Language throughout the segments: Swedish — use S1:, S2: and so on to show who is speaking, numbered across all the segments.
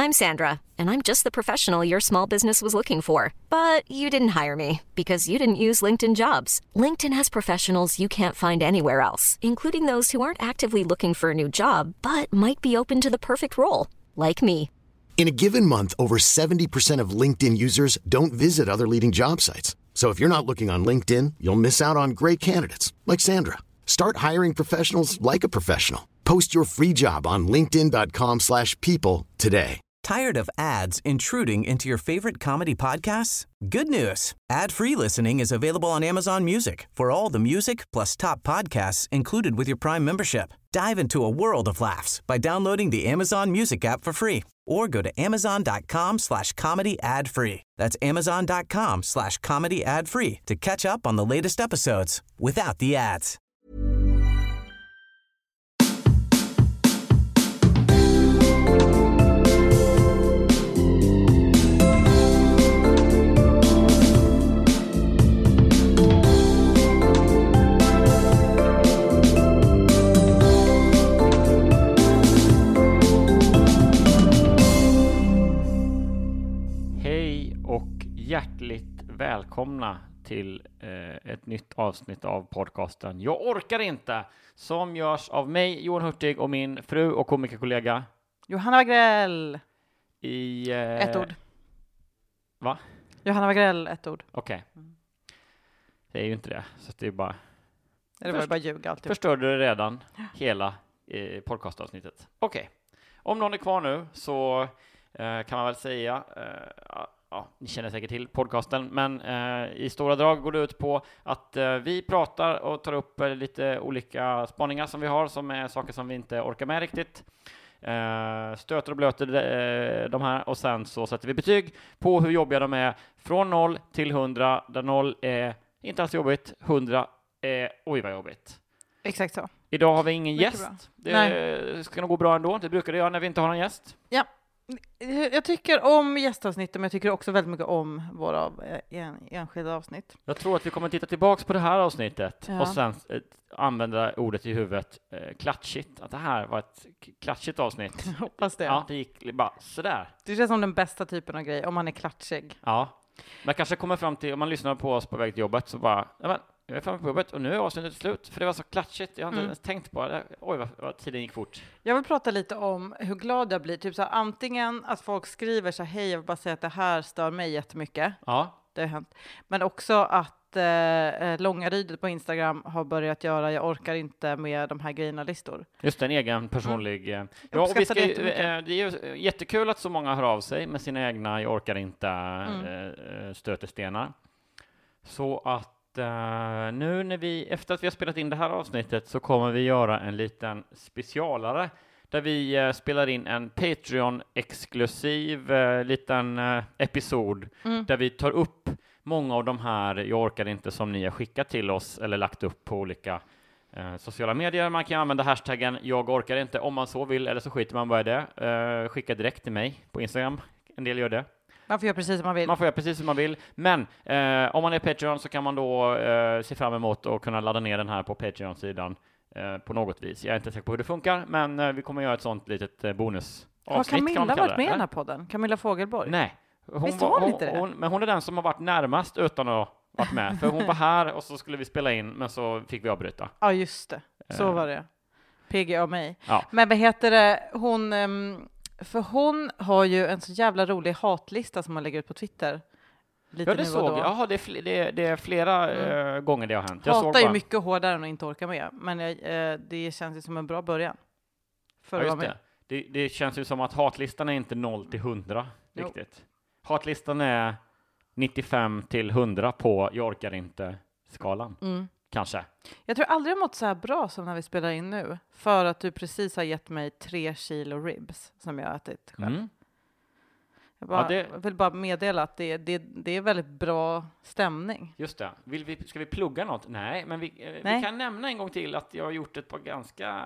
S1: I'm Sandra, and I'm just the professional your small business was looking for. But you didn't hire me because you didn't use LinkedIn Jobs. LinkedIn has professionals you can't find anywhere else, including those who aren't actively looking for a new job, but might be open to the perfect role, like me.
S2: In a given month, over 70% of LinkedIn users don't visit other leading job sites. So if you're not looking on LinkedIn, you'll miss out on great candidates like Sandra. Start hiring professionals like a professional. Post your free job on linkedin.com/people today.
S3: Tired of ads intruding into your favorite comedy podcasts? Good news. Ad-free listening is available on Amazon Music for all the music plus top podcasts included with your Prime membership. Dive into a world of laughs by downloading the Amazon Music app for free or go to amazon.com/comedy ad-free. That's amazon.com/comedy ad-free to catch up on the latest episodes without the ads.
S4: Hjärtligt välkomna till ett nytt avsnitt av podcasten Jag orkar inte, som görs av mig, Johan Hurtig, och min fru och komikerkollega
S5: Johanna Wagrell.
S4: I
S5: ett ord.
S4: Va?
S5: Johanna Wagrell, ett ord.
S4: Okej. Det är ju inte det, så det är bara...
S5: Det var bara ljuga alltid.
S4: Förstörde det redan hela podcastavsnittet. Okej. Om någon är kvar nu så kan man väl säga... Ja, ni känner säkert till podcasten, men i stora drag går det ut på att vi pratar och tar upp lite olika spaningar som vi har, som är saker som vi inte orkar med riktigt. Stöter och blöter de här, och sen så sätter vi betyg på hur jobbiga de är från 0 till 100, där 0 är inte alls jobbigt, 100 är oj vad jobbigt.
S5: Exakt så.
S4: Idag har vi ingen
S5: Mycket
S4: gäst. Det ska nog gå bra ändå, det brukar det göra när vi inte har någon gäst.
S5: Ja. Jag tycker om gästavsnittet, men jag tycker också väldigt mycket om våra enskilda avsnitt.
S4: Jag tror att vi kommer titta tillbaks på det här avsnittet
S5: Ja.
S4: och sen använda ordet i huvudet klatschigt. Att det här var ett klatschigt avsnitt.
S5: Jag hoppas det.
S4: Ja, det gick bara sådär.
S5: Det känns som den bästa typen av grej, om man är klatschig.
S4: Ja, man kanske kommer fram till, om man lyssnar på oss på väg till jobbet, så bara, ja, men, jag är framme på jobbet och nu är avsnittet slut, för det var så klatschigt. Jag har inte ens tänkt på det. Oj, vad tiden gick fort.
S5: Jag vill prata lite om hur glad jag blir. Typ så här, antingen att folk skriver så här, hej, jag vill bara säga att det här stör mig jättemycket.
S4: Ja.
S5: Det har hänt. Men också att Långarydet på Instagram har börjat göra jag orkar inte med de här grejerna-listor.
S4: Just en egen personlig... Ja, och det är ju jättekul att så många hör av sig med sina egna jag orkar inte stötestenar. Så att nu när efter att vi har spelat in det här avsnittet, så kommer vi göra en liten specialare där vi spelar in en Patreon-exklusiv liten episod där vi tar upp många av de här jag orkar inte som ni har skickat till oss eller lagt upp på olika sociala medier. Man kan använda hashtaggen jag orkar inte om man så vill, eller så skiter man bara i det. Skicka direkt till mig på Instagram. En del gör det.
S5: Man får göra precis som man vill.
S4: Man får göra precis som man vill. Men om man är Patreon så kan man då se fram emot att kunna ladda ner den här på Patreon-sidan på något vis. Jag är inte säker på hur det funkar, men vi kommer göra ett sånt litet bonusavsnitt.
S5: Har Camilla varit med i den här podden? Camilla Fågelborg?
S4: Nej.
S5: Visst var hon inte det?
S4: Men hon är den som har varit närmast utan att varit med. För hon var här och så skulle vi spela in, men så fick vi avbryta.
S5: Ja, just det. Så var det. PG och mig.
S4: Ja.
S5: Men vad heter det? För hon har ju en så jävla rolig hatlista som man lägger ut på Twitter. Lite
S4: Ja, det såg jag. Jaha, det är flera gånger det har hänt. Jag
S5: hatar ju mycket hårdare än att inte orka med. Men det känns ju som en bra början. För att vara med.
S4: Det känns ju som att hatlistan är inte 0 till 100 riktigt. Hatlistan är 95 till 100 på jag orkar inte-skalan. Kanske. Jag tror
S5: aldrig jag mått så här bra som när vi spelar in nu. För att du precis har gett mig 3 kilo ribs som jag har ätit själv. Jag vill bara meddela att det är väldigt bra stämning.
S4: Just det. Ska vi plugga något? Nej, men vi kan nämna en gång till att jag har gjort ett par ganska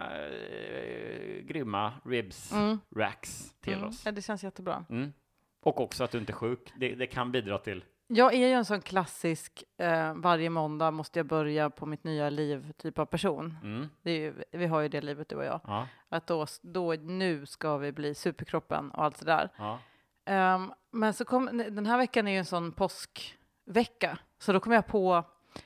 S4: grymma ribs racks till oss.
S5: Ja, det känns jättebra.
S4: Och också att du inte är sjuk. Det kan bidra till
S5: Jag är ju en sån klassisk varje måndag måste jag börja på mitt nya liv typ av person. Det är ju, vi har ju det livet du och jag.
S4: Ja.
S5: Att då nu ska vi bli superkroppen och allt det där.
S4: Ja.
S5: Men så den här veckan är ju en sån påskvecka. Så då kom jag på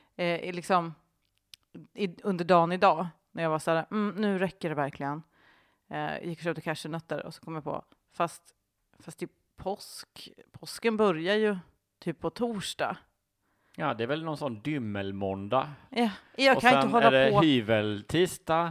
S5: under dagen idag när jag var så här, nu räcker det verkligen. Gick och köpte cashewnötter och så kom jag på, fast i påsken börjar ju typ på torsdag.
S4: Ja, det är väl någon sån dymmelmåndag.
S5: Ja, jag kan inte hålla på.
S4: Och sen är det hyveltisdag,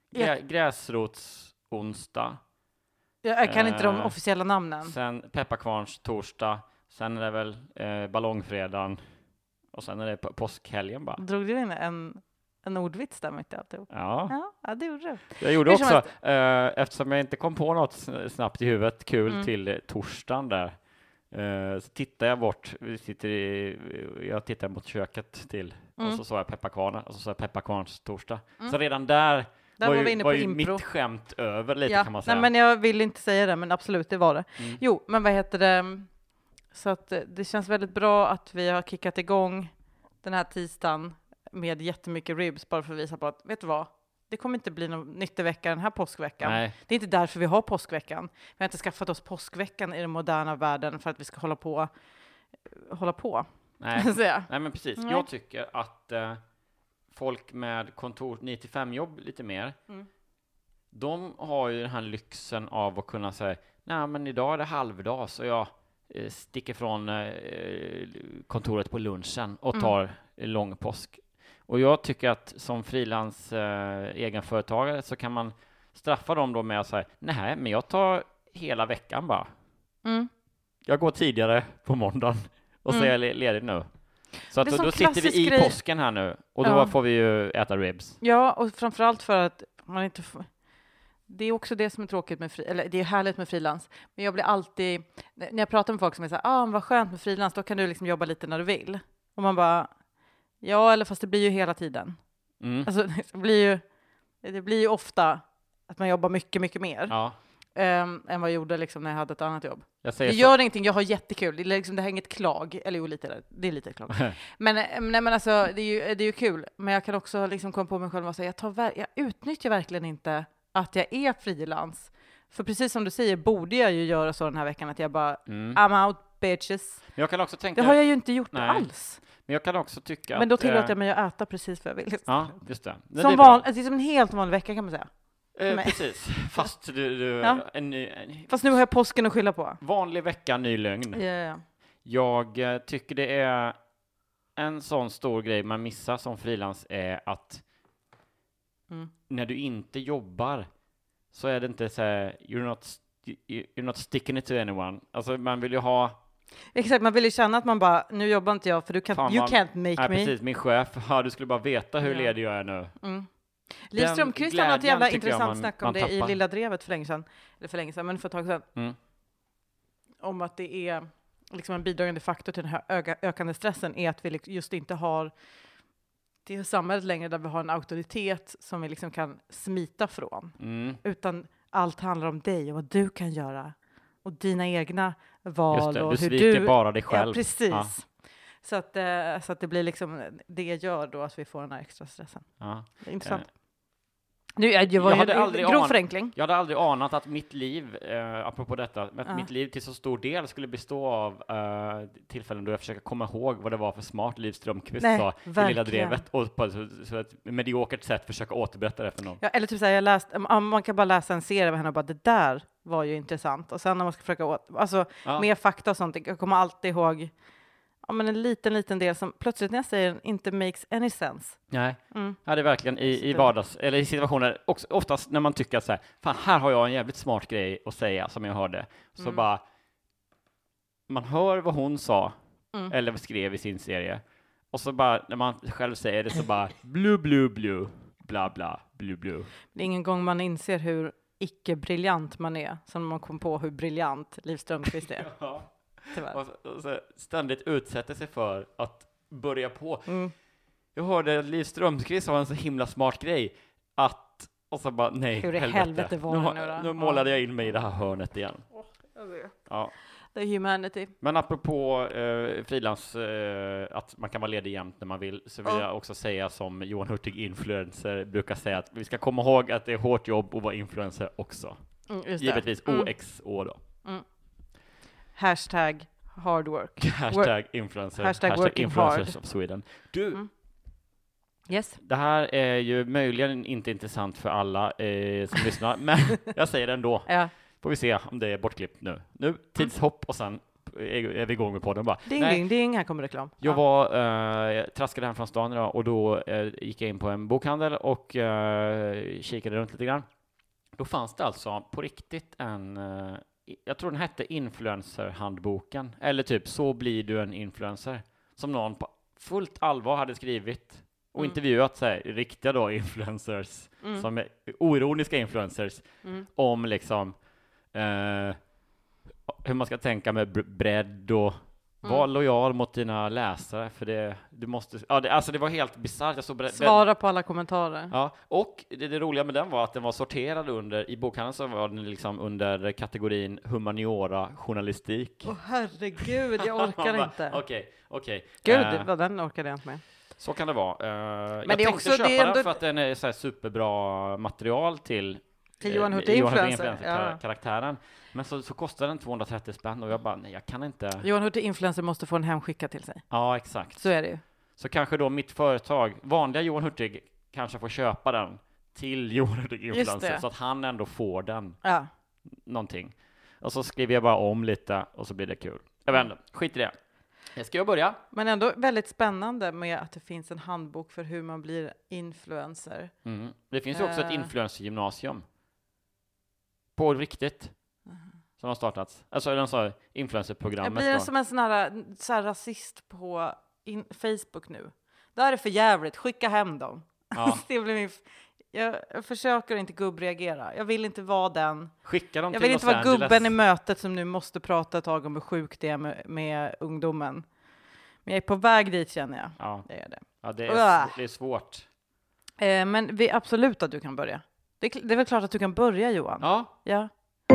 S4: gräsrotsonsdag.
S5: Jag kan inte de officiella namnen.
S4: Sen pepparkvarns torsdag, sen är det väl ballongfredagen och sen är det påskhelgen bara.
S5: Drog du in en ordvits där mitt i alltihop?
S4: Ja,
S5: det gjorde du.
S4: Jag gjorde också, eftersom jag inte kom på något snabbt i huvudet kul till torsdagen där, så tittar jag bort, jag tittar mot köket till, och så sa jag pepparkvarnar, och så sa jag pepparkvarns torsdag. Så redan där var ju mitt skämt över lite kan man säga.
S5: Nej, men jag vill inte säga det, men absolut, det var det. Jo, men vad heter det? Så att det känns väldigt bra att vi har kickat igång den här tisdagen med jättemycket ribs, bara för att visa på att, vet du vad? Det kommer inte bli någon nyttig vecka den här påskveckan. Nej. Det är inte därför vi har påskveckan. Vi har inte skaffat oss påskveckan i den moderna världen för att vi ska hålla på.
S4: Nej, Nej men precis. Nej. Jag tycker att folk med kontor 9-5-jobb lite mer, de har ju den här lyxen av att kunna säga, nej men idag är det halvdag så jag sticker från kontoret på lunchen och tar lång påsk. Och jag tycker att som frilans egenföretagare så kan man straffa dem då med att säga, nej men jag tar hela veckan bara. Jag går tidigare på måndagen och så är jag ledig nu. Så att då sitter vi i påsken här nu och då får vi ju äta ribs. Ja, och framförallt för att man inte får... Det är också det som är tråkigt med eller det är härligt med frilans. Men jag blir alltid, när jag pratar med folk som är så här, vad skönt med frilans, då kan du liksom jobba lite när du vill. Och man bara, ja, eller fast det blir ju hela tiden. Alltså det blir ju ofta att man jobbar mycket, mycket mer. Än vad jag gjorde liksom när jag hade ett annat jobb. Det gör ingenting, jag har jättekul. Det har inget klag, eller jo, det är lite klag. men alltså, det är ju kul. Men jag kan också liksom komma på mig själv och säga, jag utnyttjar verkligen inte att jag är frilans. För precis som du säger, borde jag ju göra så den här veckan att jag bara, I'm out bitches. Men jag kan också tänka, det har jag ju inte gjort alls. Men jag kan också tycka men då tillåter jag mig att äta precis vad jag vill. Ja, just det. Det är som en helt vanlig vecka kan man säga. Precis, fast fast nu har jag påsken att skylla på. Vanlig vecka, ny lögn. Yeah. Jag tycker det är en sån stor grej man missar som frilans är att när du inte jobbar så är det inte så här, you're not sticking it to anyone. Alltså man vill ju ha... Exakt, man vill ju känna att man bara, nu jobbar inte jag för you can't make me. Precis, min chef, du skulle bara veta hur ledig jag är nu. Liv Strömquist har något jävla intressant snack om det i Lilla Drevet för länge sedan, men för ett tag sedan. Om att det är liksom en bidragande faktor till den här ökande stressen är att vi just inte har det samhället längre där vi har en auktoritet som vi liksom kan smita från. Utan allt handlar om dig och vad du kan göra. Och dina egna val. Just det, och du sviker bara dig själv. Ja, precis. Ja. Så att det blir liksom, det gör då att vi får den här extra stressen. Ja. Det är intressant. Jag hade aldrig grov förenkling. Jag hade aldrig anat att mitt liv, apropå detta, att mitt liv till så stor del skulle bestå av tillfällen då jag försöker komma ihåg vad det var för smart Liv Strömquist sa i Lilla Drevet och på så ett mediokert sätt försöka återberätta det för någon. Ja, eller typ såhär, man kan bara läsa en serie av henne och bara, det där var ju intressant. Och sen när man ska försöka mer fakta och sånt, jag kommer alltid ihåg men en liten del som plötsligt när jag säger den inte makes any sense. Nej, ja, det är verkligen i vardags, eller i situationer, också, oftast när man tycker att så här, fan, här har jag en jävligt smart grej att säga som jag hörde. Så bara, man hör vad hon sa, eller skrev i sin serie, och så bara, när man själv säger det så bara, blu, bla, bla, blu. Det är ingen gång man inser hur icke-briljant man är, som man kom på hur briljant Liv Strömquist är. Ja. Och så ständigt utsätter sig för att börja på. Jag hörde att Liv Strömquist var en så himla smart grej att, och så bara, nej, hur helvete var det nu då? Nu målade jag in mig i det här hörnet igen. Ja.
S5: The humanity.
S4: Men apropå frilans, att man kan vara ledig jämt när man vill, så vill jag också säga som Johan Hurtig influencer brukar säga, att vi ska komma ihåg att det är hårt jobb att vara influencer också. Givetvis OXO då.
S5: Hashtag hard work.
S4: Hashtag influencer.
S5: Hashtag
S4: influencers
S5: hard.
S4: of Sweden. Du,
S5: yes.
S4: Det här är ju möjligen inte intressant för alla som lyssnar, men jag säger det ändå.
S5: Ja.
S4: Får vi se om det är bortklippt nu. Nu, tidshopp och sen är vi igång med podden bara.
S5: Ding, ding, här kommer reklam.
S4: Jag traskade hem från stan idag och då gick jag in på en bokhandel och kikade runt lite grann. Då fanns det alltså på riktigt jag tror den hette Influencer-handboken, eller typ Så blir du en influencer, som någon på fullt allvar hade skrivit och intervjuat sig, riktiga då influencers, som är oironiska influencers, om liksom hur man ska tänka med bredd och var lojal mot dina läsare, för du måste, det var helt bisarrt.
S5: Svara på alla kommentarer.
S4: Ja, och det roliga med den var att den var sorterad i bokhandeln, så var den liksom under kategorin humaniora journalistik.
S5: Herregud, jag orkar inte.
S4: Okej.
S5: Gud, vad den orkade jag inte med.
S4: Så kan det vara.
S5: Men
S4: jag
S5: det är
S4: tänkte
S5: också,
S4: köpa
S5: det är ändå...
S4: den för att den är så här superbra material till
S5: Johan Hurtig influencer,
S4: karaktären. Men så kostar den 230 spänn och jag bara, nej, jag kan inte.
S5: Johan Hurtig influencer måste få en hemskickad till sig.
S4: Ja, exakt.
S5: Så är det ju.
S4: Så kanske då mitt företag, vanliga Johan Hurtig, kanske får köpa den till Johan Hurtig influencer, så att han ändå får den.
S5: Ja.
S4: Någonting. Och så skriver jag bara om lite och så blir det kul. Jag vet inte, skit i det. Ska jag börja?
S5: Men ändå väldigt spännande med att det finns en handbok för hur man blir influencer.
S4: Det finns ju också ett influencergymnasium. På riktigt. Som har startats. Alltså den sa influencerprogrammet.
S5: Jag blir som en sån här rasist på Facebook nu. Det här är för jävligt. Skicka hem dem.
S4: Ja.
S5: Det blir jag försöker inte gubbreagera. Jag vill inte vara den.
S4: Skicka dem
S5: jag
S4: till
S5: vill
S4: Los
S5: inte vara
S4: Angeles.
S5: Gubben i mötet som nu måste prata ett tag om hur sjukt det är med ungdomen. Men jag är på väg dit, känner jag.
S4: Ja.
S5: Det är det.
S4: Ja, det är svårt.
S5: Men absolut att du kan börja. Det är väl klart att du kan börja, Johan.
S4: Ja.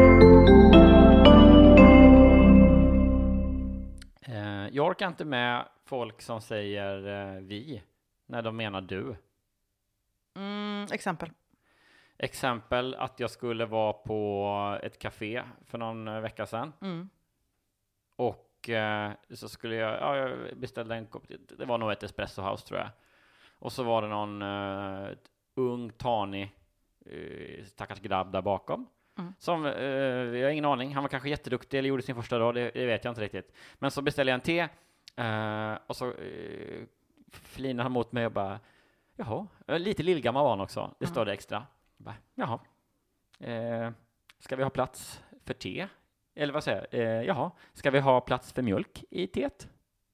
S4: Jag orkar inte med folk som säger vi när de menar du. Exempel att jag skulle vara på ett café för någon vecka sedan. Och så skulle jag beställde en kopp, det var nog ett espresso house tror jag. Och så var det någon ung, tanig stackars grabb där bakom. Som, jag har ingen aning, han var kanske jätteduktig eller gjorde sin första dag, det vet jag inte riktigt. Men så beställde jag en te och så flinade han mot mig och bara, jaha, lite lillgammal var han också, det står det extra. Bara, jaha, ska vi ha plats för te? Eller vad säger jag? Jaha, ska vi ha plats för mjölk i teet?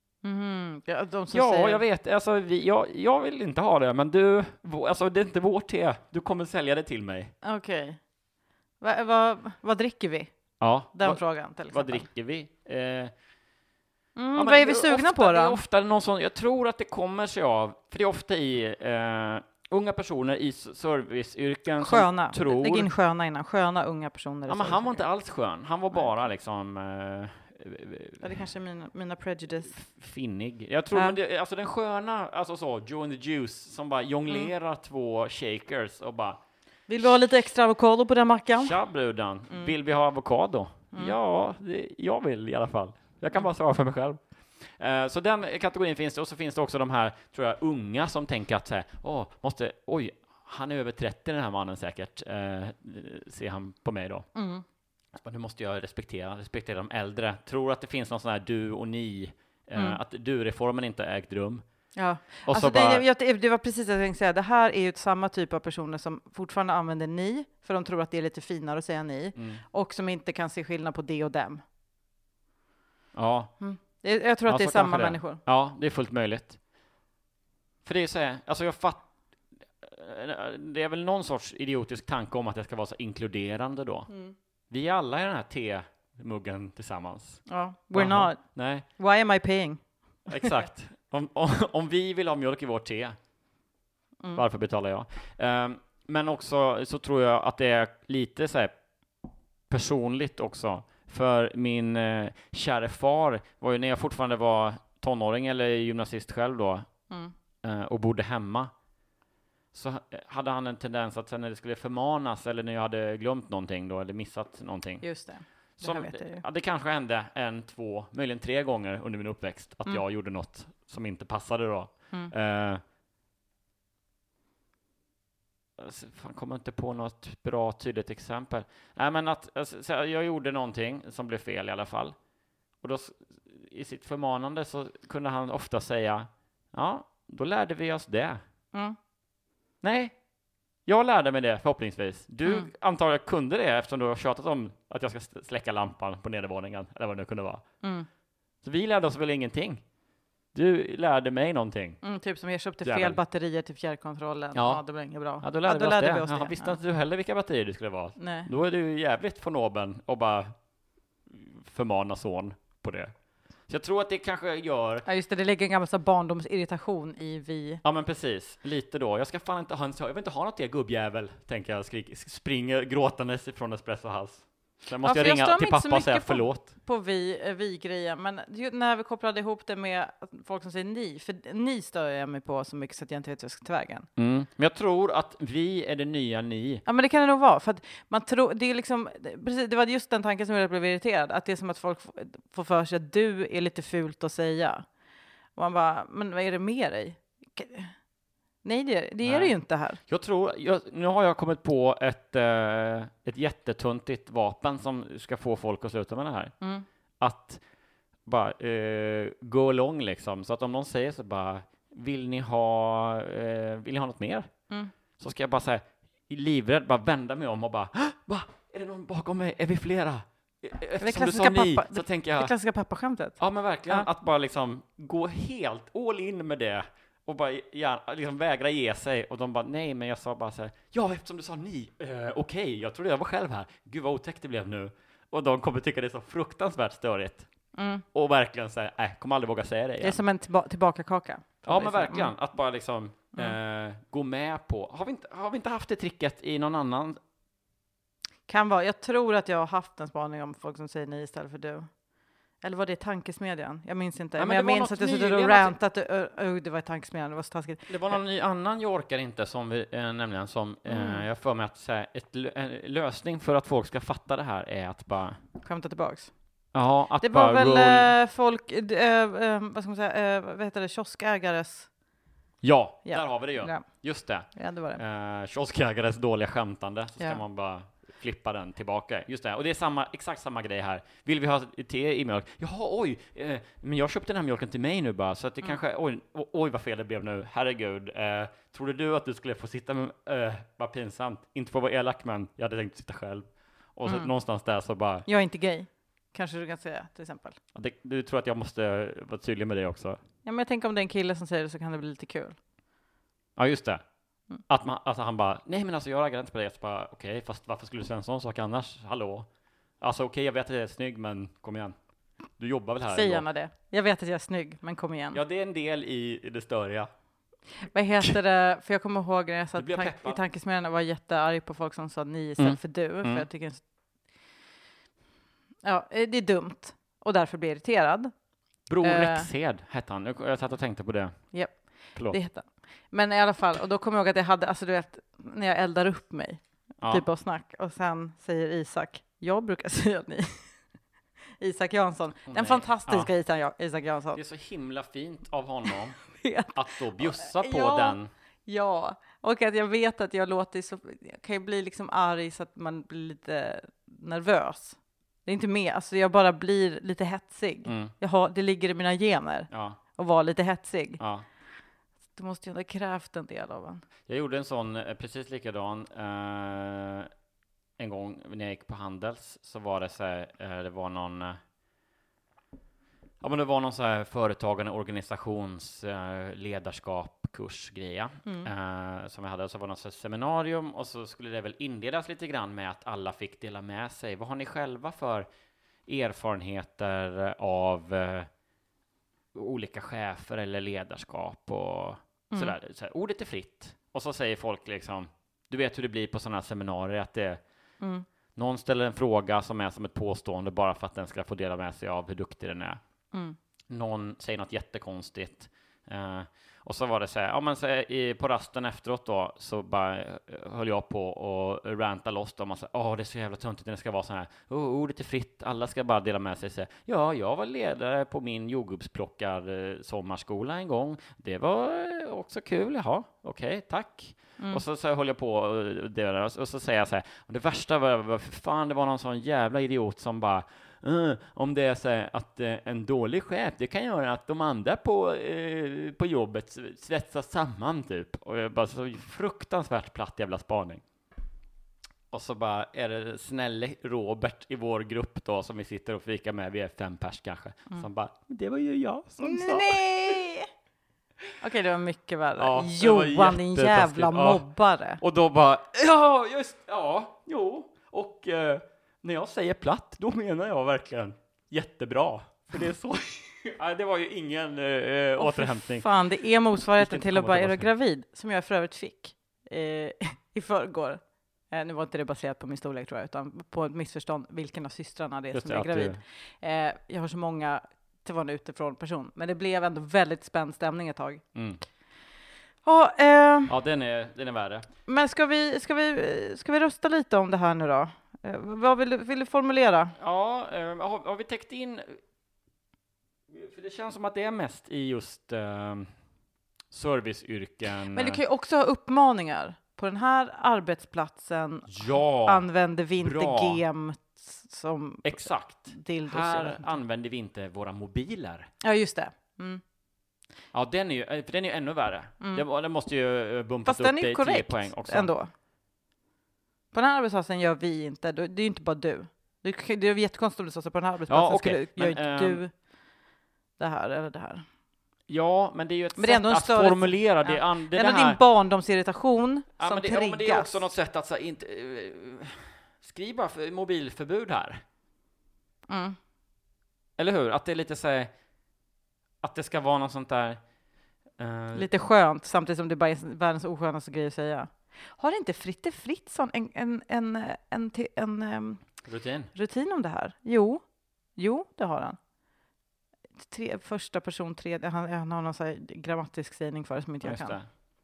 S4: Jag vet, alltså jag vill inte ha det, men du, alltså det är inte vårt te, du kommer sälja det till mig.
S5: Okej. Vad dricker vi?
S4: Ja.
S5: Frågan till exempel.
S4: Vad dricker vi?
S5: Vad är vi sugna på då?
S4: Det är ofta någon sån, jag tror att det kommer sig av, för det är ofta i unga personer i serviceyrken
S5: sköna.
S4: Som tror...
S5: Lägg in sköna innan. Sköna unga personer.
S4: Ja, men han var inte alls skön. Han var bara liksom...
S5: det är kanske mina prejudice.
S4: Finnig. Jag tror, men alltså den sköna, alltså så, Joe and the Juice, som bara jonglerar 2 shakers och bara...
S5: Vill vi ha lite extra avokado på den mackan?
S4: Tja brudan, vill vi ha avokado? Ja, jag vill i alla fall. Jag kan bara svara för mig själv. Så den kategorin finns det, och så finns det också de här, tror jag, unga som tänker att så här, han är över 30 den här mannen säkert, ser han på mig då. Så nu måste jag respektera de äldre. Tror att det finns någon sån här du och ni, att du-reformen inte ägt rum.
S5: Ja,
S4: och
S5: alltså
S4: så
S5: det var precis det jag tänkte säga. Det här är ju samma typ av personer som fortfarande använder ni, för de tror att det är lite finare att säga ni, och som inte kan se skillnad på det och dem.
S4: Ja.
S5: Jag tror att det är samma människor.
S4: Ja, det är fullt möjligt. För det är så här, alltså det är väl någon sorts idiotisk tanke om att det ska vara så inkluderande då. Vi är alla i den här te-muggen tillsammans.
S5: Ja, we're not.
S4: Nej.
S5: Why am I paying?
S4: Exakt. Om vi vill ha mjölk i vårt te, varför betalar jag? Men också så tror jag att det är lite så här personligt också. För min kära far var ju när jag fortfarande var tonåring eller gymnasist själv då och bodde hemma, så hade han en tendens att sen när det skulle förmanas eller när jag hade glömt någonting då eller missat någonting.
S5: Just det.
S4: Det kanske hände 1, 2, möjligen 3 gånger under min uppväxt att jag gjorde något som inte passade då. Fan, kommer inte på något bra tydligt exempel. Nej, men att jag gjorde någonting som blev fel i alla fall. Och då i sitt förmanande så kunde han ofta säga, ja, då lärde vi oss det. Nej, jag lärde mig det förhoppningsvis. Du antagligen kunde det eftersom du har tjatat om att jag ska släcka lampan på nedervåningen eller vad det kunde vara. Så vi lärde oss väl ingenting. Du lärde mig någonting.
S5: Typ som jag köpte fel batterier till fjärrkontrollen. Ja, det var inget bra.
S4: Ja, då lärde vi oss det. Visste inte du heller vilka batterier det skulle vara.
S5: Nej.
S4: Då är du jävligt förnåben och bara förmana son på det. Så jag tror att det kanske gör...
S5: Ja, just det. Det ligger en gammal barndomsirritation i vi.
S4: Ja, men precis. Lite då. Jag vill inte ha något det gubbjävel, tänker jag. Springer gråtandes ifrån Espresso House. Sen måste jag ringa till pappa och säga förlåt.
S5: På vi-grejen, men när vi kopplade ihop det med folk som säger ni, för ni stör jag mig på så mycket så att jag inte vet hur jag ska ta vägen.
S4: Men jag tror att vi är det nya ni.
S5: Ja, men det kan det nog vara, för att man tror, det är liksom, precis, det var just den tanken som jag blev irriterad, att det är som att folk får för sig att du är lite fult att säga. Och man bara, men vad är det med dig? Nej, det är det ju inte här.
S4: Jag tror, nu har jag kommit på ett jättetuntigt vapen som ska få folk att sluta med det här. Att bara gå lång liksom. Så att om någon säger så bara, vill ni ha något mer? Så ska jag bara säga, livrädd, bara vända mig om och bara, va? Är det någon bakom mig? Är vi flera? Eftersom du sa ni, så tänker jag...
S5: Det klassiska pappaskämtet.
S4: Ja, men verkligen. Att bara liksom gå helt all in med det. Och bara liksom vägra ge sig. Och de bara, nej, men jag sa bara så här, ja, eftersom du sa ni, okej, jag trodde jag var själv här. Gud vad otäckt det blev nu. Och de kommer tycka det är så fruktansvärt störigt. Och verkligen säga, kommer aldrig våga säga det igen.
S5: Det är som en tillbakakaka.
S4: Ja, men verkligen. Att bara liksom gå med på. Har vi inte haft det tricket i någon annan?
S5: Kan vara. Jag tror att jag har haft en spaning om folk som säger ni istället för du. Eller var det Tankesmedjan? Jag minns inte. Men jag minns att jag suttit och rantat. Det var Tankesmedjan, det var så taskigt.
S4: Det var någon annan, jag orkar inte, som nämligen som jag får med att säga en lösning för att folk ska fatta det här är att bara
S5: skämta tillbaks.
S4: Ja, att
S5: det var väl folk, vad ska man säga, vad heter det, kioskägares.
S4: Ja, där har vi det ju.
S5: Ja.
S4: Just det.
S5: Ja, det var det.
S4: Kioskägares dåliga skämtande, så ska man bara flippa den tillbaka. Just det. Och det är exakt samma grej här. Vill vi ha te i mjölk? Jaha, oj. Men jag köpte den här mjölken till mig nu bara. Så att det kanske... Oj, vad fel det blev nu. Herregud. Trodde du att du skulle få sitta med... Vad pinsamt. Inte för att vara elak, men jag hade tänkt sitta själv. Och så någonstans där så bara...
S5: Jag är inte gay. Kanske du kan säga, till exempel.
S4: Du tror att jag måste vara tydlig med det också?
S5: Ja, men jag tänker om det är en kille som säger det så kan det bli lite kul.
S4: Ja, just det. Att han bara, nej men alltså jag raggar inte på det. Okej, fast varför skulle du säga en sån sak annars? Hallå? Alltså okej, jag vet att jag är snygg, men kom igen. Du jobbar väl här?
S5: Säg gärna det. Jag vet att jag är snygg, men kom igen.
S4: Ja, det är en del i det störiga.
S5: Vad heter det? För jag kommer ihåg när jag satt i Tankesmedjan och var jättearg på folk som sa ni istället för du. För jag tycker det är dumt. Och därför blir jag irriterad.
S4: Bror Rexhed hette han. Jag satt och tänkte på det.
S5: Japp, det hette han. Men i alla fall, och då kommer jag ihåg att jag hade, alltså du vet, när jag eldar upp mig, typ av snack, och sen säger Isak, jag brukar säga ni. Isak Jansson, den fantastiska Isak Jansson.
S4: Det är så himla fint av honom att då bjussa på den.
S5: Ja, och att jag vet att jag låter så, jag kan ju bli liksom arg så att man blir lite nervös. Det är inte mer, alltså jag bara blir lite hetsig. Det ligger i mina gener att vara lite hetsig.
S4: Ja.
S5: Du måste ju ha krävt en del av en.
S4: Jag gjorde en sån precis likadan en gång när jag gick på Handels, så var det så här, det var någon så här företagande organisations ledarskap kursgreja som jag hade. Så var det något seminarium och så skulle det väl inledas lite grann med att alla fick dela med sig. Vad har ni själva för erfarenheter av olika chefer eller ledarskap och sådär. Så här, ordet är fritt. Och så säger folk liksom, du vet hur det blir på sådana här seminarier, att det Någon ställer en fråga som är som ett påstående bara för att den ska få dela med sig av hur duktig den är. Någon säger något jättekonstigt. Och så var det så här, ja men på rasten efteråt då så bara höll jag på och ranta loss då. Man sa, det är så jävla töntigt när det ska vara så här, ordet är fritt, alla ska bara dela med sig. Så, ja, jag var ledare på min jordgubbsplockar sommarskola en gång. Det var också kul, jaha, okej, tack. Och så höll jag på och så säger jag så här, och det värsta var för fan, det var någon sån jävla idiot som bara, om det är så här att en dålig chef, det kan göra att de andra på jobbet svetsas samman typ. Och jag bara så fruktansvärt platt jävla spaning. Och så bara är det snälla Robert i vår grupp då som vi sitter och fikar med, vi är 5 pers kanske. Som bara, det var ju jag som sa.
S5: Nej! Okej, det var mycket värre. Ja, Johan, din jävla mobbare.
S4: Och då bara, och när jag säger platt, då menar jag verkligen jättebera. För det är så. Det var ju ingen återhämtning.
S5: Fan, det är motsvarigheten till att bara är gravid, som jag för övrigt fick i förrgår. Nu var inte det baserat på min storlek tror jag, utan på ett missförstånd vilken av systrarna det är som är gravid. Jag har så många till vara en utifrån person, men det blev ändå väldigt spänd stämning ett tag. Ja,
S4: den är värre.
S5: Men ska vi rösta lite om det här nu då? Vad vill du formulera?
S4: Ja, har vi täckt in, för det känns som att det är mest i just serviceyrken.
S5: Men du kan ju också ha uppmaningar. På den här arbetsplatsen använder vi inte gem som dildos.
S4: Här använder vi inte våra mobiler.
S5: Ja, just det.
S4: Ja, den är ju ännu värre. Den måste ju bumpas upp till 10 poäng också.
S5: Ändå. På den här arbetsplatsen gör vi inte. Det är ju inte bara du. Det är jättekonstigt att på den här arbetsplatsen gör inte du det här eller det här.
S4: Ja, men det är ju ett sätt att formulera det.
S5: Det är här... din barndomsirritation som triggas.
S4: Men det är också något sätt att inte skriva mobilförbud här. Eller hur? Att det är lite så här, att det ska vara något sånt där
S5: lite skönt, samtidigt som det bara är världens oskönaste grej att säga. Har inte Fritte Fritzson en rutin om det här? Jo, det har han. Första person, han har någon så här grammatisk sägning för det som inte jag kan.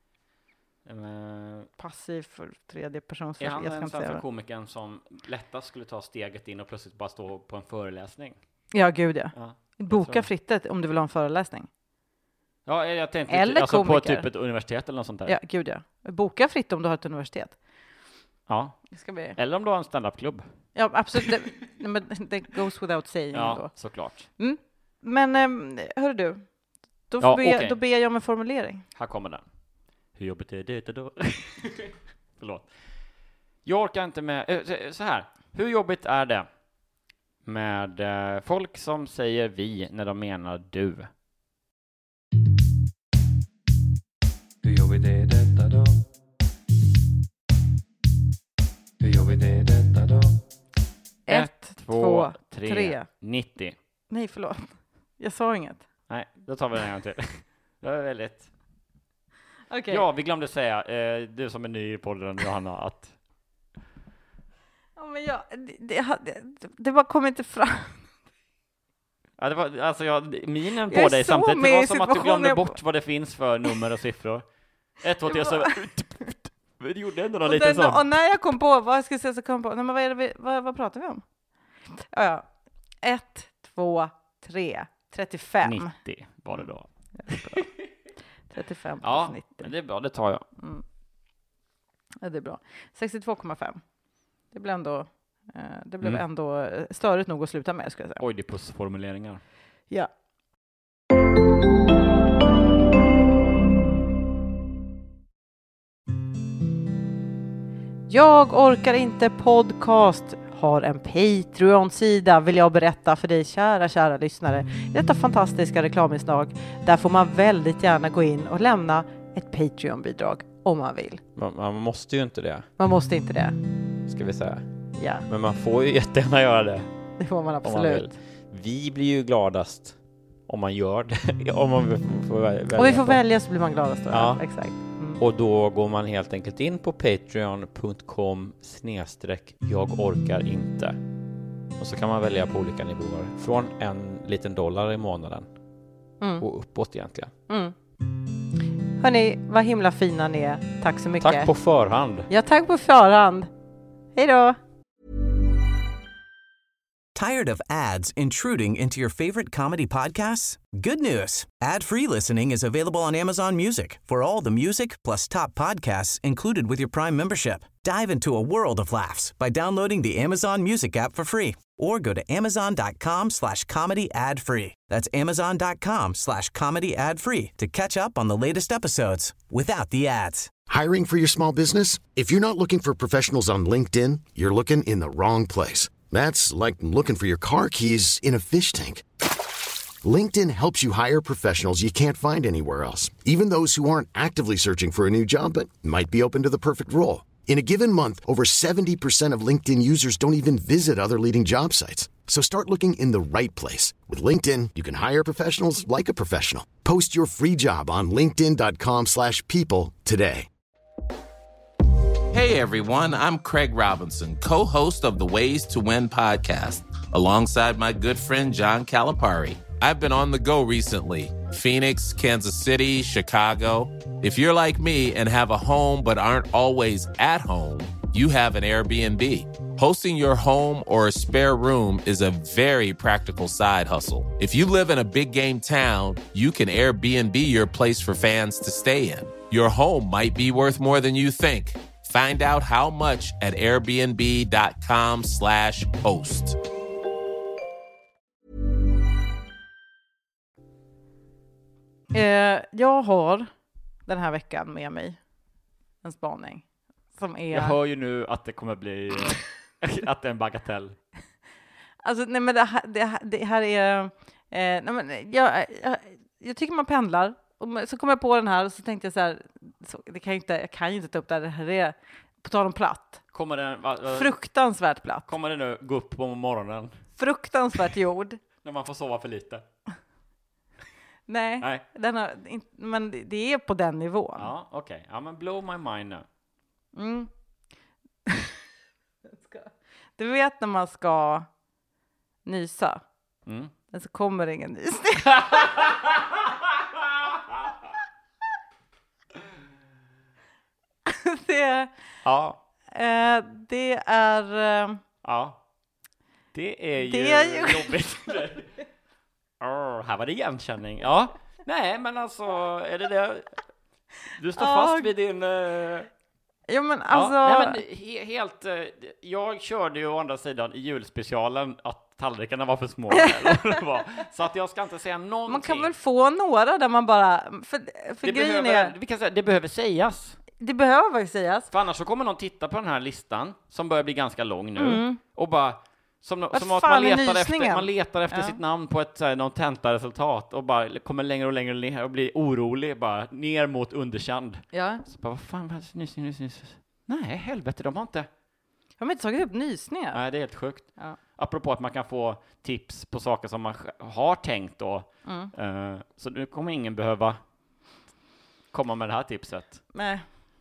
S5: Passiv för tredje person.
S4: Är han den svenska komikern som lättast skulle ta steget in och plötsligt bara stå på en föreläsning?
S5: Ja, gud ja. Boka Fritte om du vill ha en föreläsning.
S4: Ja, jag tänkte alltså på typ ett universitet eller något sånt där.
S5: Ja, gud ja. Boka Fritte om du har ett universitet.
S4: Ja. Eller om du har en stand-up-klubb.
S5: Ja, absolut. Det goes without saying.
S4: Ja,
S5: då.
S4: Såklart.
S5: Men hör du, då ber jag om en formulering.
S4: Här kommer den. Hur jobbigt är det då? Förlåt. Jag orkar inte med... Så här. Hur jobbigt är det med folk som säger vi när de menar du?
S6: Hur jobbigt är detta då? Hur jobbigt är detta då?
S5: 1, 2, 3.
S4: 90.
S5: Nej, förlåt. Jag sa inget.
S4: Nej, då tar vi den en gång till. Det var väldigt...
S5: Okay.
S4: Ja, vi glömde säga, du som är ny i podden, Johanna, att...
S5: Ja, men det bara kom inte fram.
S4: Ja, det var, alltså minen på dig samtidigt, det var som att du glömde bort vad det finns för nummer och siffror. 1, 2, 3, så... Men det gjorde ändå någon liten sån.
S5: Och när jag kom på, vad jag skulle säga så kom på, nej, men vad pratar vi om? Ja. 1, 2, 3, 35.
S4: 90 var det då.
S5: 35 plus
S4: ja,
S5: 90.
S4: Men det är bra, det tar jag.
S5: Ja, det är bra. 62,5. Det blev ändå störigt nog att sluta med, skulle jag säga.
S4: Oidipus-formuleringar.
S5: Ja. Jag orkar inte podcast har en Patreon-sida, vill jag berätta för dig kära lyssnare. I detta fantastiska reklaminslag, där får man väldigt gärna gå in och lämna ett Patreon-bidrag om man vill.
S4: Man måste ju inte det.
S5: Man måste inte det.
S4: Ska vi säga.
S5: Ja.
S4: Men man får ju jättegärna göra det.
S5: Det får man absolut.
S4: Vi blir ju gladast om man gör det. Om vi får välja
S5: så blir man gladast då. Ja. Exakt.
S4: Och då går man helt enkelt in på patreon.com/jag-orkar-inte. Och så kan man välja på olika nivåer. Från $1 i månaden. Och uppåt egentligen.
S5: Hörrni, vad himla fina ni är. Tack så mycket.
S4: Tack på förhand.
S5: Ja, tack på förhand. Hej då.
S3: Tired of ads intruding into your favorite comedy podcasts? Good news. Ad-free listening is available on Amazon Music for all the music plus top podcasts included with your Prime membership. Dive into a world of laughs by downloading the Amazon Music app for free or go to amazon.com/comedy ad-free. That's amazon.com/comedy ad-free to catch up on the latest episodes without the ads.
S2: Hiring for your small business? If you're not looking for professionals on LinkedIn, you're looking in the wrong place. That's like looking for your car keys in a fish tank. LinkedIn helps you hire professionals you can't find anywhere else, even those who aren't actively searching for a new job but might be open to the perfect role. In a given month, over 70% of LinkedIn users don't even visit other leading job sites. So start looking in the right place. With LinkedIn, you can hire professionals like a professional. Post your free job on linkedin.com/people today.
S7: Hey everyone, I'm Craig Robinson, co-host of the Ways to Win podcast, alongside my good friend John Calipari. I've been on the go recently. Phoenix, Kansas City, Chicago. If you're like me and have a home but aren't always at home, you have an Airbnb. Hosting your home or a spare room is a very practical side hustle. If you live in a big game town, you can Airbnb your place for fans to stay in. Your home might be worth more than you think. Find out how much at airbnb.com/host.
S5: Jag har den här veckan med mig en spaning som är...
S4: Jag hör ju nu att det kommer bli att det är en bagatell.
S5: Alltså, nej men det här är... nej men, jag tycker man pendlar. Och så kom jag på den här och så tänkte jag så här... jag kan ju inte ta upp det här är på tal om platt.
S4: Kommer den,
S5: fruktansvärt platt.
S4: Kommer det nu gå upp på morgonen?
S5: Fruktansvärt jord.
S4: När man får sova för lite.
S5: Nej. Men det är på den nivån.
S4: Ja, okej. Ja, men blow my mind nu.
S5: Du vet när man ska nysa. Men så kommer det ingen nysning. Det är...
S4: Ja. Det är ju jobbigt. Här var det igenkänning. Ja. Nej, men alltså, är det? Du står fast vid din...
S5: Ja, men alltså...
S4: Ja, nej, men helt... Jag körde ju å andra sidan i julspecialen att tallrikarna var för små. Så att jag ska inte säga någonting.
S5: Man kan väl få några där man bara... För grejen är...
S4: Vi kan säga, det behöver sägas.
S5: Det behöver faktiskt sägas.
S4: För annars så kommer någon titta på den här listan som börjar bli ganska lång nu. Och bara... Som att man letar efter sitt namn på ett någon tentaresultat och bara kommer längre och längre ner och blir orolig bara ner mot underkänd.
S5: Ja.
S4: Så bara, vad fan, nysning. Nej, helvete, de har inte
S5: tagit upp nysningar.
S4: Nej, det är helt sjukt. Ja. Apropå att man kan få tips på saker som man har tänkt då. Så nu kommer ingen behöva komma med det här tipset.
S5: Nej,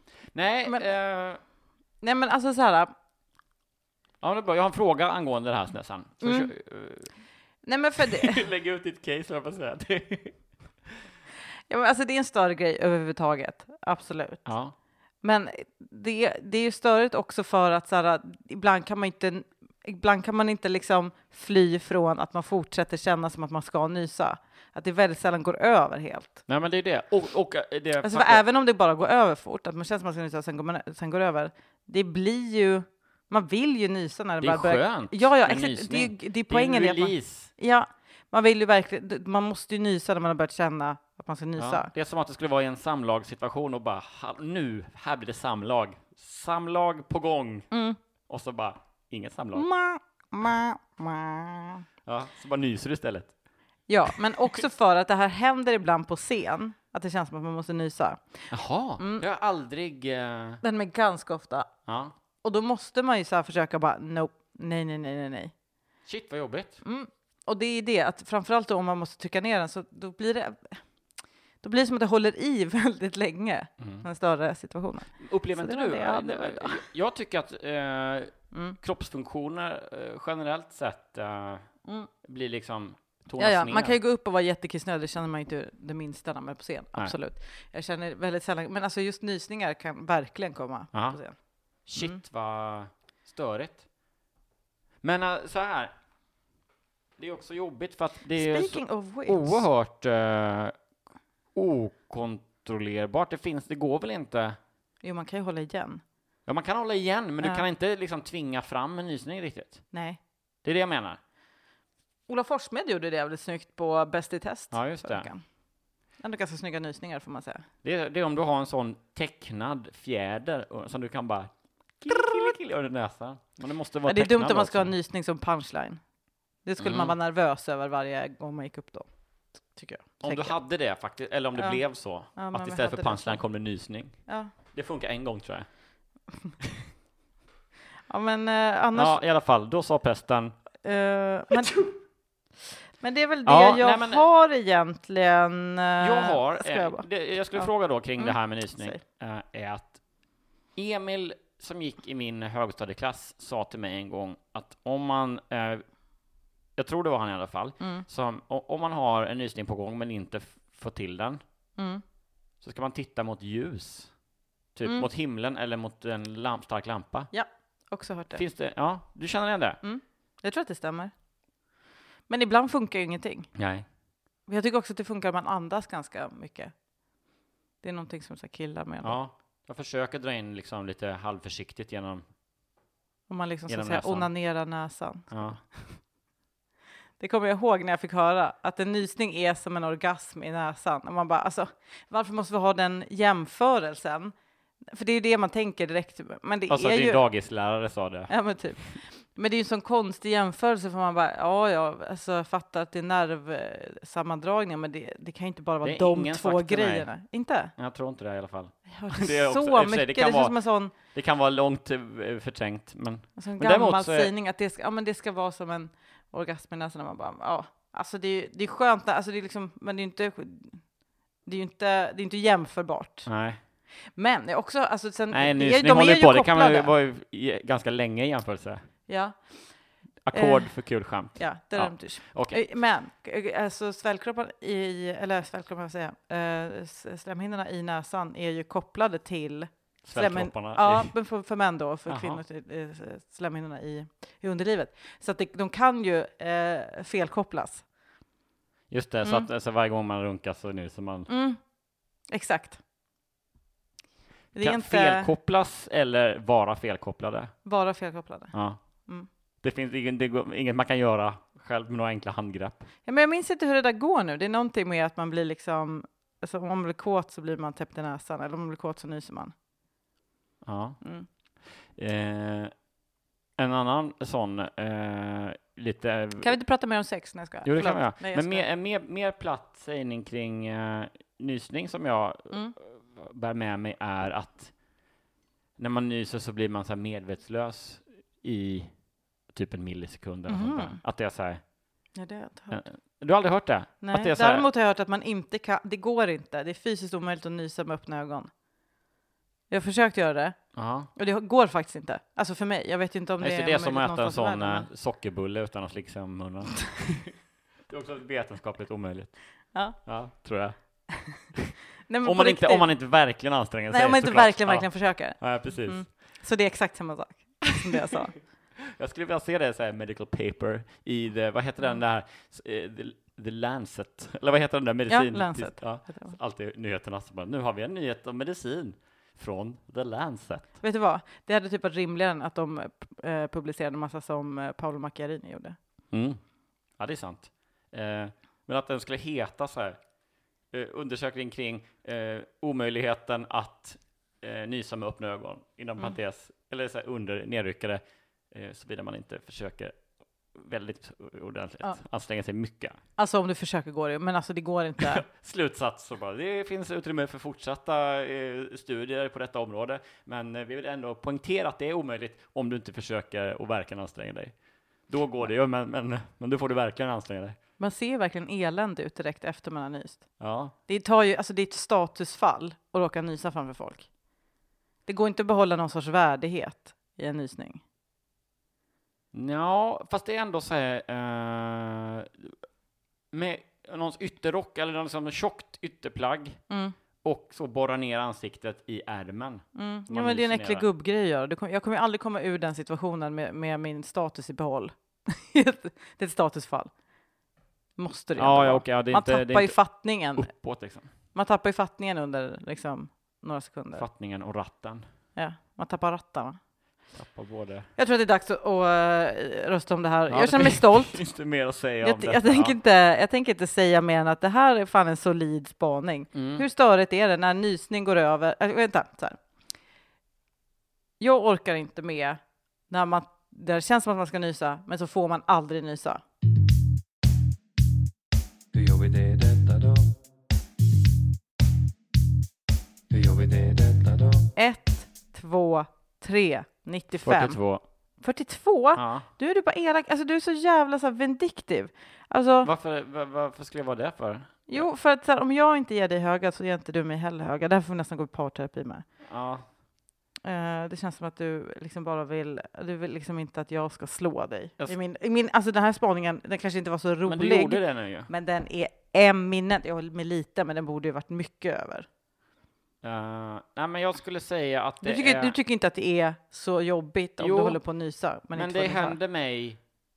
S4: men
S5: alltså så här.
S4: Ja, det är bra. Jag har en fråga angående det här snäsan.
S5: Nej, men för det...
S4: Lägg ut ditt case, jag får säga.
S5: Ja, men alltså det är en större grej överhuvudtaget. Absolut.
S4: Ja.
S5: Men det är ju störigt också för att så här, ibland kan man inte liksom fly från att man fortsätter känna som att man ska nysa. Att det väldigt sällan går över helt.
S4: Nej, men det är det. Och det
S5: alltså, även om det bara går över fort, att man känner som att man ska nysa sen går över. Det blir ju... Man vill ju nysa när det bara börjar.
S4: Skönt.
S5: Ja, exakt. Det är poängen.
S4: Det är release.
S5: Man vill ju verkligen... Man måste ju nysa när man har börjat känna att man ska nysa.
S4: Ja, det är som att det skulle vara i en samlagssituation och bara, nu, här blir det samlag. Samlag på gång. Och så bara, inget samlag. Ja, så bara nyser du istället.
S5: Ja, men också för att det här händer ibland på scen. Att det känns som att man måste nysa.
S4: Jaha, det har aldrig...
S5: Den är ganska ofta.
S4: Ja.
S5: Och då måste man ju så här försöka bara, nej.
S4: Shit, vad jobbigt.
S5: Och det är det, att framförallt då, om man måste trycka ner den, så då blir det... Då blir det som att det håller i väldigt länge. Den större situationen.
S4: Upplever inte du? Jag tycker att kroppsfunktioner generellt sett blir liksom tonas ner.
S5: Man kan ju gå upp och vara jättekissnödig. Det känner man inte det minsta när man är på scen. Nej. Absolut. Jag känner väldigt sällan. Men alltså just nysningar kan verkligen komma på scen.
S4: Shit, vad störigt. Men så här. Det är också jobbigt för att det är oerhört okontrollerbart. Det går väl inte.
S5: Jo, man kan ju hålla igen.
S4: Ja, man kan hålla igen, men du kan inte liksom tvinga fram en nysning riktigt.
S5: Nej.
S4: Det är det jag menar.
S5: Ola Forssmed gjorde det väldigt snyggt på Bäst i test.
S4: Ja, just det.
S5: Ändå ganska snygga nysningar får man säga.
S4: Det är om du har en sån tecknad fjäder som du kan bara under näsan. Men det måste vara
S5: det är dumt om man ska
S4: också.
S5: ha en nysning som punchline. Det skulle man vara nervös över varje gång man gick upp då. Tycker jag.
S4: Om du hade det faktiskt, eller om det blev så. Att istället för punchline kom det nysning.
S5: Ja.
S4: Det funkar en gång tror jag.
S5: Ja, men annars...
S4: Ja, i alla fall. Då sa pesten.
S5: Men det är väl det jag har egentligen.
S4: Jag skulle fråga då kring det här med nysning. Är att Emil som gick i min högstadieklass sa till mig en gång att om man, jag tror det var han i alla fall, om man har en nysning på gång men inte får till den, så ska man titta mot ljus. Typ mot himlen eller mot en stark lampa.
S5: Ja, också hört det.
S4: Finns det? Ja, du känner igen det?
S5: Jag tror att det stämmer. Men ibland funkar ju ingenting.
S4: Nej.
S5: Jag tycker också att det funkar om man andas ganska mycket. Det är någonting som så killar med.
S4: Ja, jag försöker dra in liksom lite halvförsiktigt genom.
S5: Om man liksom så säga onanerar näsan.
S4: Ja.
S5: Det kommer jag ihåg när jag fick höra att en nysning är som en orgasm i näsan. Och man bara, alltså, varför måste vi ha den jämförelsen? För det är ju det man tänker direkt. Men det
S4: alltså
S5: är
S4: din
S5: ju...
S4: dagislärare sa det.
S5: Ja, men typ. Men det är ju en sån konstig jämförelse för man bara, alltså jag fattar att det är nervsammandragningar, men det kan ju inte bara vara de två grejerna. Inte?
S4: Jag tror inte det i alla fall.
S5: Det är så mycket, det känns som en sån...
S4: Det kan vara långt förträngt, men...
S5: Alltså en gammal sägning att det ska vara som en orgasm i näsan, när man bara, alltså det är skönt, alltså det är liksom, men det är inte jämförbart.
S4: Nej.
S5: Men det är också, alltså sen...
S4: Nej, nysning håller på, det kan man vara ganska länge i jämförelse.
S5: Ja.
S4: Ackord för kul skämt.
S5: Ja, det är det.
S4: Okay.
S5: Men alltså slemhinnorna i näsan är ju kopplade till
S4: svällkropparna.
S5: Ja, men för män då, för kvinnor till slemhinnorna i underlivet. Så att de kan ju felkopplas.
S4: Just det, så att alltså, varje gång man runkar så nu så man...
S5: Exakt.
S4: Det kan inte... felkopplas eller vara felkopplade?
S5: Vara felkopplade.
S4: Ja. Det finns inget man kan göra själv med några enkla handgrepp.
S5: Ja, men jag minns inte hur det där går nu. Det är någonting med att man blir liksom... Alltså, om man blir kåt så blir man täppt i näsan. Eller om man blir kåt så nyser man.
S4: Ja. En annan sån... lite...
S5: Kan vi inte prata mer om sex? Nej, jag ska.
S4: Jo, det kan vi göra. Men mer platt sägning kring nysning som jag bär med mig är att när man nyser så blir man så här medvetslös i typ en millisekund eller sånt där. Att det är så här...
S5: Ja, det har jag inte hört.
S4: Du har aldrig hört det?
S5: Nej,
S4: att det är så
S5: däremot har jag hört att man inte kan... Det går inte. Det är fysiskt omöjligt att nysa med öppna ögon. Jag har försökt göra det. Och det går faktiskt inte. Alltså för mig. Jag vet inte om det är...
S4: Det är som att äta en sån sockerbulle utan att slicka om munnen. Det är också vetenskapligt omöjligt. Ja, tror jag. Nej, om man inte verkligen anstränger sig.
S5: Nej, om man inte verkligen försöker.
S4: Ja, precis.
S5: Så det är exakt samma sak som det jag sa.
S4: Jag skulle vilja se det så här medical paper i vad heter den där The Lancet, eller vad heter den där medicin?
S5: Ja, Lancet.
S4: Ja, alltid nyheterna som bara, nu har vi en nyhet om medicin från The Lancet.
S5: Vet du vad? Det hade typ varit rimligare än att de publicerade en massa som Paolo Macchiarini gjorde.
S4: Ja, det är sant. Men att den skulle heta så här undersökning kring omöjligheten att nysa med öppna ögon inom parentes, eller så här under nedryckade, såvida man inte försöker väldigt ordentligt, anstränga sig mycket.
S5: Alltså om du försöker går det, men alltså det går inte.
S4: Slutsats så bara, det finns utrymme för fortsatta studier på detta område, men vi vill ändå poängtera att det är omöjligt om du inte försöker och verkligen anstränga dig. Då går det ju, men då får du verkligen anstränga dig.
S5: Man ser verkligen elände ut direkt efter man har nyst.
S4: Ja.
S5: Det är ett statusfall att råka nysa framför folk. Det går inte att behålla någon sorts värdighet i en nysning.
S4: Ja, fast det är ändå så här med någons ytterrock eller någon liksom tjockt ytterplagg och så borra ner ansiktet i ärmen.
S5: Ja, men det är en äcklig gubbgrej att göra. Jag kommer aldrig komma ur den situationen med min status i behåll. Det är ett statusfall. Måste det
S4: ja, det är
S5: man tappar ju fattningen.
S4: Uppåt, liksom.
S5: Man tappar ju fattningen under liksom, några sekunder.
S4: Fattningen och ratten.
S5: Ja, man tappar rattarna.
S4: Både.
S5: Jag tror att det är dags att rösta om det här. Jag känner mig stolt.
S4: Finns det mer att säga om det?
S5: Jag tänker inte säga mer än att det här är fan en solid spaning. Hur störigt är det när nysning går över? Vänta, så här. Jag orkar inte med när det känns som att man ska nysa, men så får man aldrig nysa.
S6: Hur gör vi det detta då? Hur gör vi det detta då?
S5: 1, 2, 3, 95. 42?
S4: Ja.
S5: Du är bara elak. Alltså du är så jävla så här vindiktiv. Alltså,
S4: varför skulle jag vara det för?
S5: Jo, för att så här, om jag inte ger dig höga så ger inte du mig heller höga. Därför får vi nästan gå i parterapi med.
S4: Ja.
S5: Det känns som att du liksom bara vill liksom inte att jag ska slå dig. Alltså den här spaningen, den kanske inte var så rolig.
S4: Men du gjorde det nu ju.
S5: Men den är eminent. Jag håller med lite, men den borde ju varit mycket över.
S4: Nej, men jag skulle säga att
S5: du tycker inte att det är så jobbigt om du håller på att nysa.
S4: Men det händer mig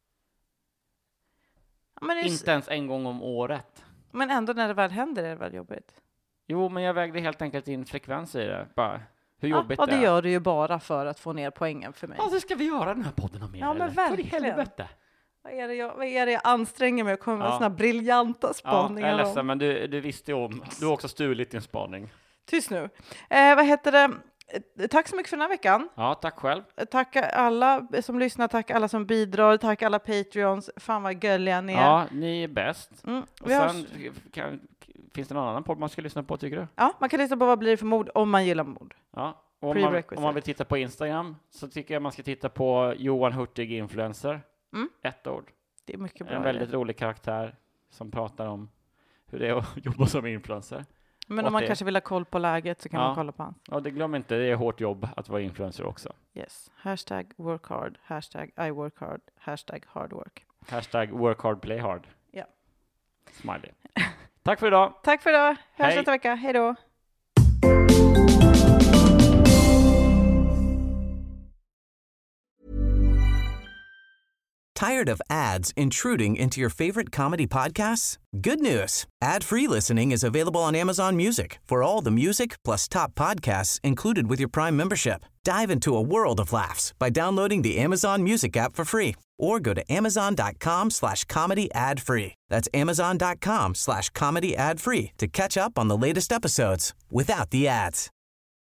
S4: inte ens en gång om året.
S5: Men ändå när det väl händer är det väl jobbigt?
S4: Jo, men jag vägde helt enkelt in frekvens i det. Bara hur jobbigt
S5: det gör du ju bara för att få ner poängen för mig.
S4: Alltså ska vi göra den här podden om mer?
S5: Ja, men verkligen. Vad är det jag anstränger mig att komma med såna briljanta spaningar?
S4: Jag är ledsen, men du visste ju om. Du har också stulit din spaning.
S5: Tyst nu. Vad heter det? Tack så mycket för den här veckan.
S4: Ja, tack själv. Tack
S5: alla som lyssnar, tack alla som bidrar, tack alla Patreons. Fan vad gulliga ni är.
S4: Ja, ni är bäst. Och sen, finns det någon annan podd man ska lyssna på, tycker du?
S5: Ja, man kan lyssna på Vad blir det för mord om man gillar mord.
S4: Ja, och om man vill titta på Instagram så tycker jag man ska titta på Johan Hurtig Influencer. Ett ord.
S5: Det är mycket bra.
S4: En väldigt rolig karaktär som pratar om hur det är att jobba som influencer.
S5: Men om man kanske vill ha koll på läget så kan man kolla på hans.
S4: Ja, det glöm inte. Det är hårt jobb att vara influencer också.
S5: Yes. #workhard. #IworkHard. #hardwork.
S4: #workhard play hard.
S5: Ja.
S4: Smiley. Tack för idag.
S5: Tack för idag. Hörs nästa vecka. Hej då.
S3: Tired of ads intruding into your favorite comedy podcasts? Good news. Ad-free listening is available on Amazon Music for all the music plus top podcasts included with your Prime membership. Dive into a world of laughs by downloading the Amazon Music app for free or go to amazon.com/comedy ad-free. That's amazon.com/comedy ad-free to catch up on the latest episodes without the ads.